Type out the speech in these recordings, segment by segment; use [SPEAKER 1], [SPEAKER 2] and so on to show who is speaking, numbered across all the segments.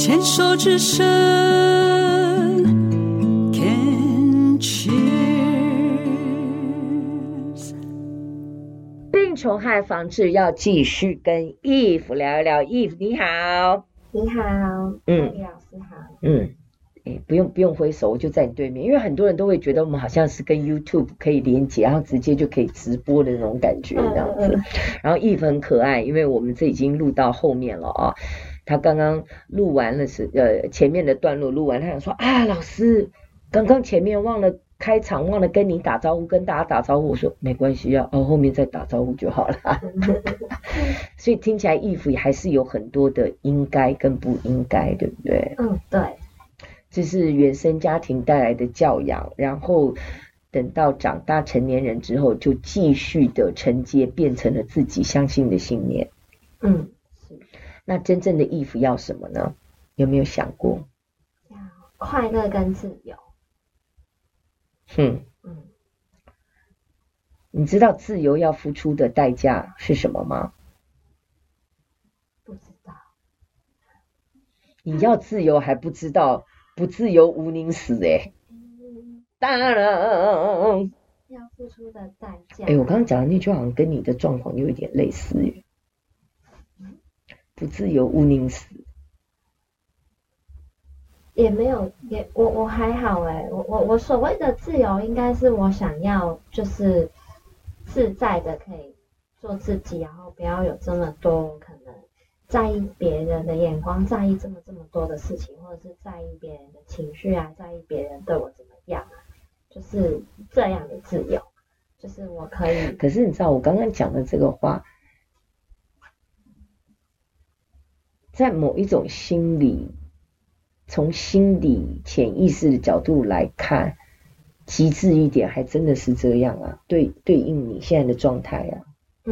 [SPEAKER 1] 牵手之声 Can Cheers。
[SPEAKER 2] 病虫害防治要继续跟 Eve 聊一聊。 Eve 你好。
[SPEAKER 3] 你好，李老师好。
[SPEAKER 2] 不用挥手，我就在你对面。因为很多人都会觉得我们好像是跟 YouTube 可以连接，然后直接就可以直播的那种感觉这样子。然后 Eve 很可爱，因为我们这已经录到后面了啊。他刚刚录完了前面的段落录完，他想说啊，老师刚刚前面忘了开场，忘了跟你打招呼，跟大家打招呼。我说没关系啊，后面再打招呼就好了。所以听起来Eve还是有很多的应该跟不应该，对不对？
[SPEAKER 3] 对。
[SPEAKER 2] 这是原生家庭带来的教养，然后等到长大成年人之后，就继续的承接，变成了自己相信的信念。
[SPEAKER 3] 是。
[SPEAKER 2] 那真正的Eve要什么呢？有没有想过？
[SPEAKER 3] 要快乐跟自由。
[SPEAKER 2] 你知道自由要付出的代价是什么吗？
[SPEAKER 3] 不知道。
[SPEAKER 2] 你要自由还不知道？不自由无宁死当然
[SPEAKER 3] 要付出的代价。
[SPEAKER 2] 我刚刚讲的那句好像跟你的状况有一点类似耶。不自由无宁死。
[SPEAKER 3] 也没有，我还好我所谓的自由应该是我想要就是自在的可以做自己，然后不要有这么多可能在意别人的眼光，在意这么多的事情，或者是在意别人的情绪啊，在意别人对我怎么样啊，就是这样的自由，就是我可以。
[SPEAKER 2] 可是你知道我刚刚讲的这个话，在某一种从心理潜意识的角度来看，极致一点还真的是这样啊，对应你现在的状态啊。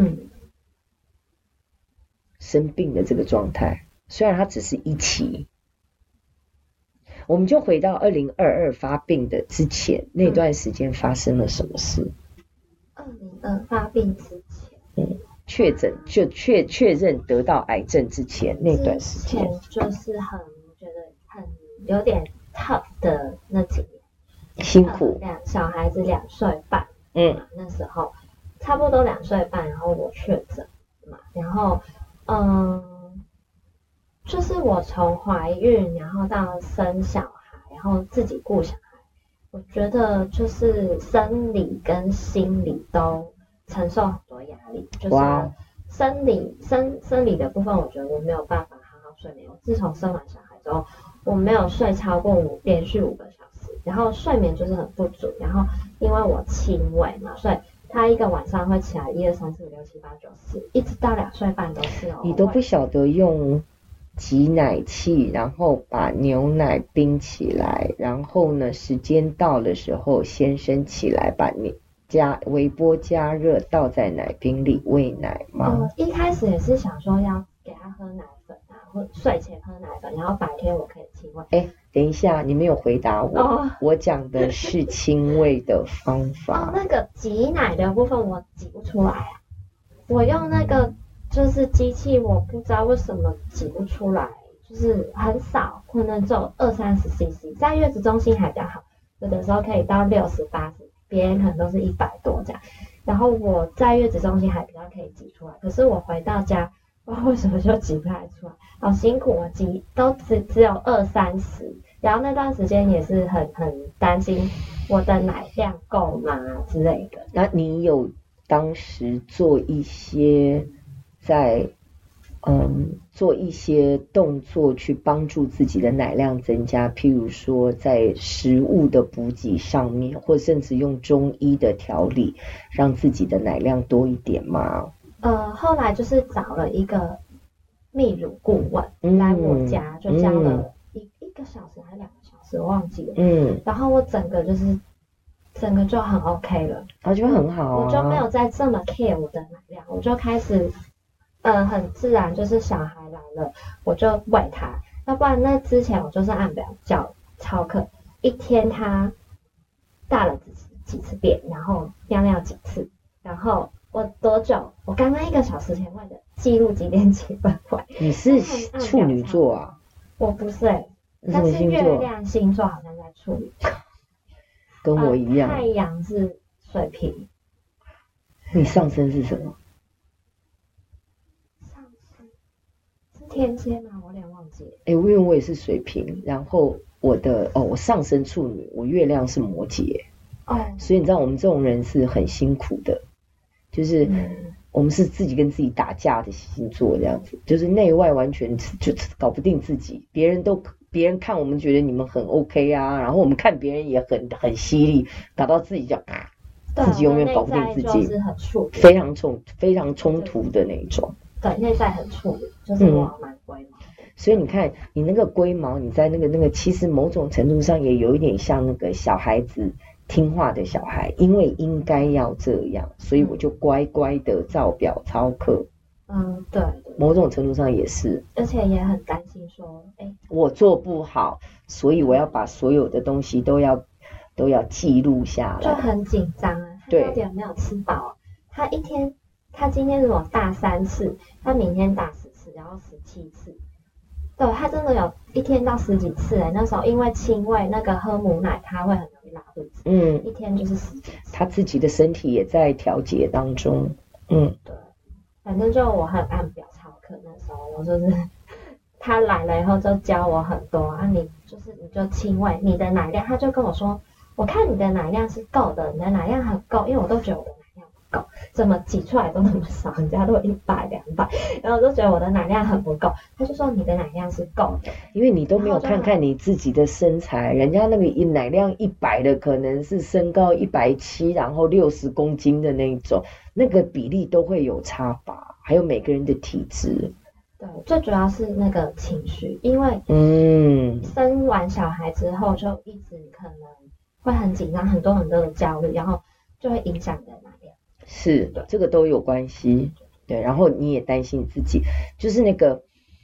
[SPEAKER 2] 生病的这个状态，虽然它只是一期，我们就回到2022发病的之前，那段时间发生了什么事
[SPEAKER 3] ？2022发病之前，
[SPEAKER 2] 确认得到癌症之前那段时间，
[SPEAKER 3] 就是我觉得很有点 tough 的那几年，
[SPEAKER 2] 辛苦。
[SPEAKER 3] 小孩子2岁半，那时候差不多2岁半，然后我确诊嘛，然后就是我从怀孕，然后到生小孩，然后自己顾小孩，我觉得就是生理跟心理都承受很多压力。就是生理的部分，我觉得我没有办法好好睡眠。我自从生完小孩之后，我没有睡超过连续5个小时，然后睡眠就是很不足。然后因为我轻微嘛，所以他一个晚上会起来1、2、3、4、5、6、7、8、9、10，一直到2岁半都是你
[SPEAKER 2] 都不晓得用挤奶器，然后把牛奶冰起来，然后呢，时间到的时候，先生起来把微波加热，倒在奶瓶里喂奶吗？
[SPEAKER 3] 一开始也是想说要给他喝奶粉啊，或睡前喝奶粉，然后白天我可以亲喂。
[SPEAKER 2] 等一下，你没有回答我。我讲的是亲喂的方法。
[SPEAKER 3] 那个挤奶的部分我挤不出来啊，我用那个就是机器，我不知道为什么挤不出来，就是很少，可能只有20-30cc， 在月子中心还比较好，有的时候可以到60-80，别人可能都是100多这样。然后我在月子中心还比较可以挤出来，可是我回到家不知道为什么就挤不太出来，好辛苦，我挤都只有20-30，然后那段时间也是很担心我的奶量够吗之类的。
[SPEAKER 2] 那你有当时做一些做一些动作去帮助自己的奶量增加，譬如说在食物的补给上面，或甚至用中医的调理让自己的奶量多一点吗？
[SPEAKER 3] 后来就是找了一个泌乳顾问来我家，就教了1个小时还是2个小时，我忘记了。然后我整个就很 OK 了，
[SPEAKER 2] 就很好啊。
[SPEAKER 3] 我就没有再这么 care 我的奶量，我就开始很自然，就是小孩来了我就喂他，要不然那之前我就是按表操课，一天他大了几次便，然后尿尿几次，然后我多久，我刚刚1个小时前喂的记录几点几分喂。
[SPEAKER 2] 你是处女座啊？
[SPEAKER 3] 我不是但是月亮星座好像在处女，
[SPEAKER 2] 跟我一样。
[SPEAKER 3] 太阳是水瓶。
[SPEAKER 2] 你上升是什么？
[SPEAKER 3] 上升是天蝎吗？我有点忘记了。
[SPEAKER 2] 因为我也是水瓶，然后我上升处女，我月亮是摩羯。所以你知道我们这种人是很辛苦的，就是我们是自己跟自己打架的星座，这样子，就是内外完全就搞不定自己，别人看我们觉得你们很 OK 啊，然后我们看别人也很犀利，搞到自己就自己永远搞不定自己，非常冲突的那种。
[SPEAKER 3] 对，内在很处理，就是我蛮龟毛。
[SPEAKER 2] 所以你看，你那个龟毛，你在那个，其实某种程度上也有一点像那个小孩子，听话的小孩，因为应该要这样，所以我就乖乖的照表操课。
[SPEAKER 3] 对，
[SPEAKER 2] 某种程度上也是，
[SPEAKER 3] 而且也很担心说，
[SPEAKER 2] 我做不好，所以我要把所有的东西都要记录下来，
[SPEAKER 3] 就很紧张啊。他到底有没有吃饱啊？他今天如果大3次，他明天大10次，然后17次。对，他真的有一天到10几次那时候因为亲喂那个喝母奶，他会很容易拉肚子。一天就是10几次。他
[SPEAKER 2] 自己的身体也在调节当中。
[SPEAKER 3] 对，反正就我很按表操课，那时候我就是他来了以后就教我很多你就亲喂你的奶量，他就跟我说，我看你的奶量是够的，你的奶量很够，因为我都觉得我的奶量不够，怎么挤出来都那么少，人家都有100、200，然后我就觉得我的奶量很不够，他就说你的奶量是够的，
[SPEAKER 2] 因为你都没有看你自己的身材，人家那个奶量100的可能是身高170，然后60公斤的那种，那个比例都会有差吧，还有每个人的体质。
[SPEAKER 3] 对，最主要是那个情绪，因为生完小孩之后就一直可能会很紧张，很多的焦虑，然后就会影响你的奶量。
[SPEAKER 2] 是，这个都有关系。对，然后你也担心自己，就是那个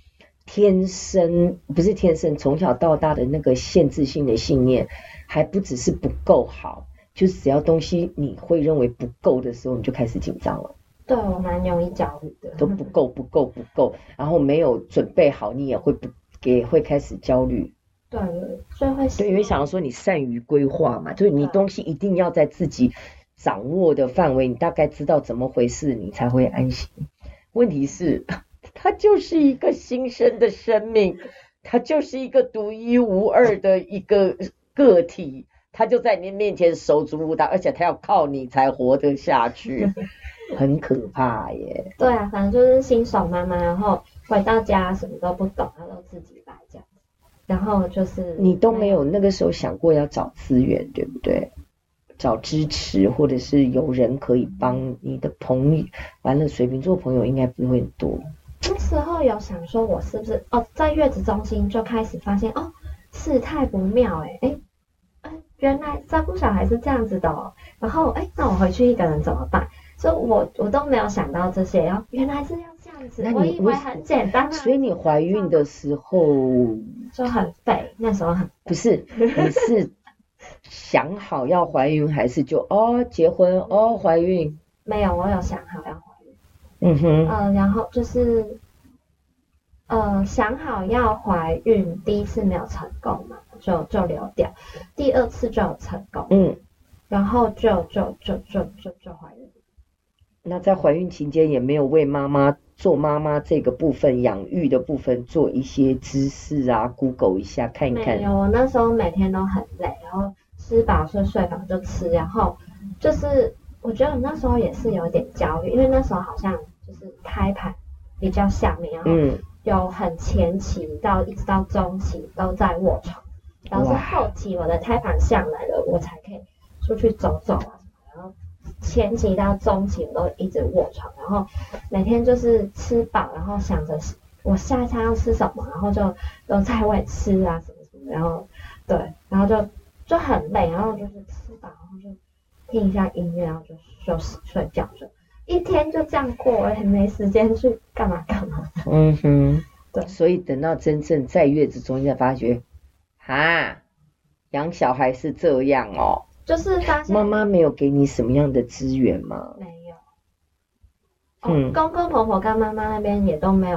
[SPEAKER 2] 不是天生，从小到大的那个限制性的信念，还不只是不够好，就是只要东西你会认为不够的时候，你就开始紧张了。
[SPEAKER 3] 对，我蛮容易焦虑的，
[SPEAKER 2] 都不够，然后没有准备好，你也会开始焦虑。
[SPEAKER 3] 对，所以会
[SPEAKER 2] 对，因为想要说你善于规划嘛，就是你东西一定要在自己掌握的范围，你大概知道怎么回事，你才会安心。问题是，它就是一个新生的生命，它就是一个独一无二的一个个体，它就在你面前手足无大，而且它要靠你才活得下去。很可怕耶。
[SPEAKER 3] 对啊，反正就是新手妈妈，然后回到家什么都不懂，然后都自己来这样。然后就是
[SPEAKER 2] 你都没有那个时候想过要找资源，对不对？找支持，或者是有人可以帮你的朋友。完了，水瓶座朋友应该不会很多。
[SPEAKER 3] 那时候有想说，我是不是在月子中心就开始发现事态不妙原来照顾小孩是这样子的然后那我回去一个人怎么办？所以我都没有想到这些，然后原来是要这样子，我以为很简单
[SPEAKER 2] 所以你怀孕的时候
[SPEAKER 3] 就很废，那时候很废。
[SPEAKER 2] 不是，你是想好要怀孕，还是就结婚怀孕？
[SPEAKER 3] 没有，我有想好要怀孕。然后就是想好要怀孕，第一次没有成功嘛，就流掉，第2次就有成功。然后就怀孕。
[SPEAKER 2] 那在怀孕期间也没有为做妈妈这个部分养育的部分做一些知识啊 ，Google 一下看一看。
[SPEAKER 3] 没有，我那时候每天都很累，然后吃饱睡饱就吃，然后就是我觉得我那时候也是有点焦虑，因为那时候好像就是胎盘比较下面，然后有很前期一直到中期都在卧床，然后是后期我的胎盘上来了，我才可以出去走走啊。然后前期到中期我都一直卧床，然后每天就是吃饱，然后想着我下一餐要吃什么，然后就都在喂吃啊什么什么，然后对，然后就很累，然后就是吃饱，然后就听一下音乐，然后就休息睡觉，就一天就这样过，我也没时间去干嘛。对，
[SPEAKER 2] 所以等到真正在月子中才发觉，养小孩是这样
[SPEAKER 3] 就是发现
[SPEAKER 2] 妈妈没有给你什么样的资源吗？
[SPEAKER 3] 没有。公公婆婆跟妈妈那边也都没有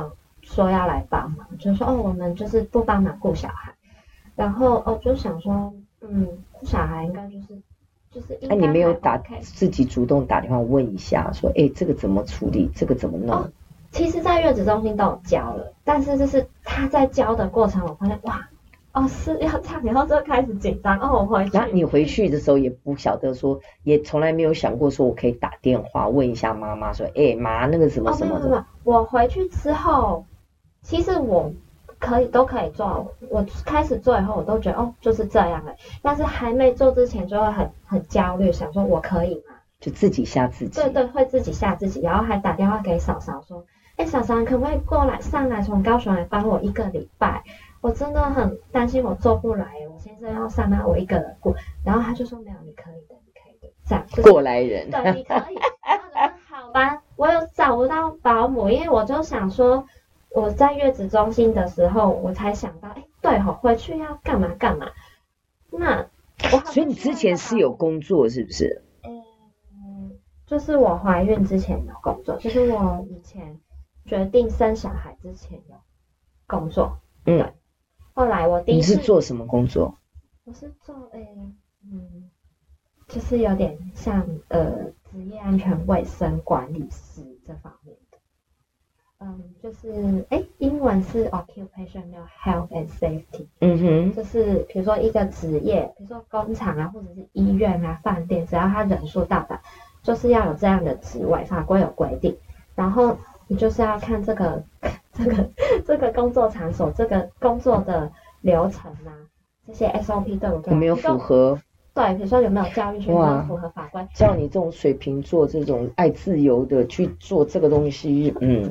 [SPEAKER 3] 说要来帮忙，就说我们就是不帮忙顾小孩，然后就想说顾小孩应该就是应该
[SPEAKER 2] 你没有
[SPEAKER 3] OK
[SPEAKER 2] 自己主动打电话问一下，说这个怎么处理，这个怎么弄？
[SPEAKER 3] 其实，在月子中心都有教了，但是就是他在教的过程，我发现是要这样，然后就开始紧张。我回去，
[SPEAKER 2] 然后你回去的时候也不晓得说，也从来没有想过说我可以打电话问一下妈妈说，妈那个什么什么的。
[SPEAKER 3] 我回去之后，其实我都可以做，我开始做以后，我都觉得就是这样了。但是还没做之前就会很焦虑，想说我可以吗？
[SPEAKER 2] 就自己吓自己。
[SPEAKER 3] 对，会自己吓自己，然后还打电话给嫂嫂说，嫂嫂可不可以上来从高雄来帮我1个礼拜？我真的很担心我做不来，我先生要上来我一个人过。然后他就说没有，你可以的，这样、就是、
[SPEAKER 2] 过来人。
[SPEAKER 3] 对，你可以。然后就说好吧，我有找不到保姆，因为我就想说我在月子中心的时候，我才想到，对回去要干嘛。那
[SPEAKER 2] 所以你之前是有工作是不是？
[SPEAKER 3] 就是我怀孕之前有工作，就是我以前决定生小孩之前有工作。对。后来我
[SPEAKER 2] 你是做什么工作？
[SPEAKER 3] 我是做就是有点像职业安全卫生管理师这方面的。就是英文是 occupational health and safety。就是比如说一个职业，比如说工厂啊，或者是医院啊、饭店，只要它人数到达，就是要有这样的职位，法规有规定。然后你就是要看这个工作场所，这个工作的流程啊，这些 SOP 对不对？
[SPEAKER 2] 有没有符合？
[SPEAKER 3] 对，比如说有没有教育学生符合法规？
[SPEAKER 2] 叫你这种水瓶座这种爱自由的去做这个东西，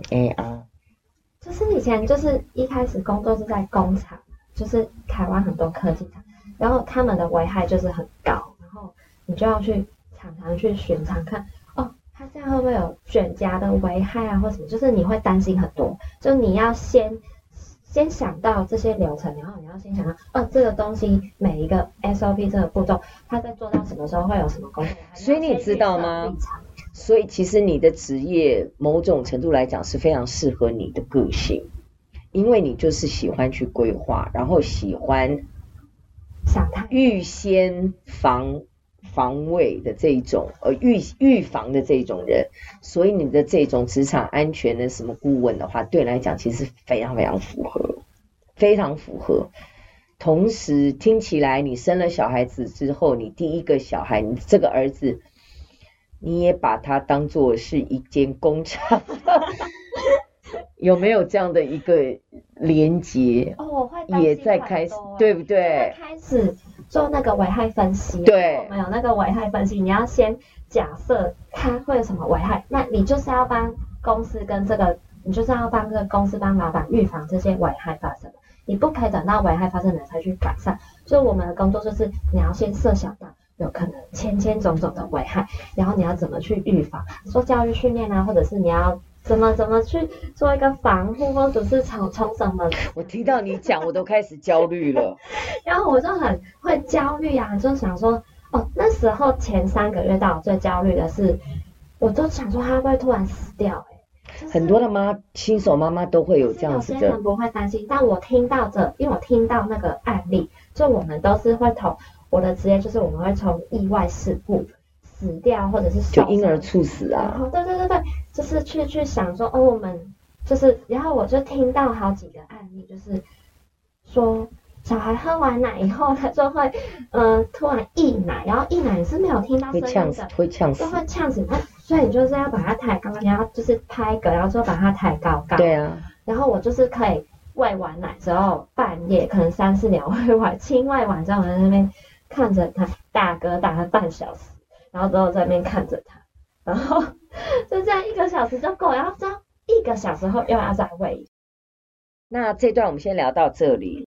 [SPEAKER 3] 就是以前就是一开始工作是在工厂，就是台湾很多科技厂，然后他们的危害就是很高，然后你就要常常去巡查看，它这样会不会有卷夹的危害啊，或什么？就是你会担心很多，就你要先想到这些流程，然后你要先想到，这个东西每一个 SOP 这个步骤，它在做到什么时候会有什么工作？
[SPEAKER 2] 所以你知道吗？所以其实你的职业某种程度来讲是非常适合你的个性，因为你就是喜欢去规划，然后喜欢预先防卫的这种预防的这种人，所以你的这种职场安全的什么顾问的话，对你来讲其实非常非常符合，非常符合。同时听起来你生了小孩子之后，你第一个小孩，你这个儿子，你也把他当作是一间工厂，有没有这样的一个连结？
[SPEAKER 3] 我会
[SPEAKER 2] 也在开始，对不对？
[SPEAKER 3] 开始做那个危害分析。
[SPEAKER 2] 对，
[SPEAKER 3] 我们有那个危害分析，你要先假设它会有什么危害，那你就是要帮公司你就是要帮这个公司帮老板预防这些危害发生。你不可以等到危害发生了才去改善。所以我们的工作就是你要先设想到有可能千种的危害，然后你要怎么去预防，做教育训练啊，或者是你要怎么去做一个防护，或者是从什么。
[SPEAKER 2] 我听到你讲我都开始焦虑了。
[SPEAKER 3] 然后我就很会焦虑啊，就想说那时候前3个月到我最焦虑的是，我就想说他会不会突然死掉
[SPEAKER 2] 很多的新手妈妈都会有这样子的。
[SPEAKER 3] 有些人不会担心，但我听到因为我听到那个案例，就我们都是会我的职业就是我们会从意外事故死掉，或者是
[SPEAKER 2] 就婴儿猝死啊。
[SPEAKER 3] 然后对，就是去想说我们就是，然后我就听到好几个案例，就是说小孩喝完奶以后，他就会突然溢奶，然后溢奶你是没有听到声音的，
[SPEAKER 2] 会呛死，
[SPEAKER 3] 就会呛死。所以你就是要把它抬高，你要就是拍嗝，然后就把它抬高。
[SPEAKER 2] 对啊。然
[SPEAKER 3] 后我就是可以喂完奶之后，半夜可能3、4点喂完，亲喂完之后，我在那边看着他打嗝打了半小时，然后之后在那边看着他，然后就这样1个小时就够，然后这样1个小时后又要再喂。
[SPEAKER 2] 那这段我们先聊到这里。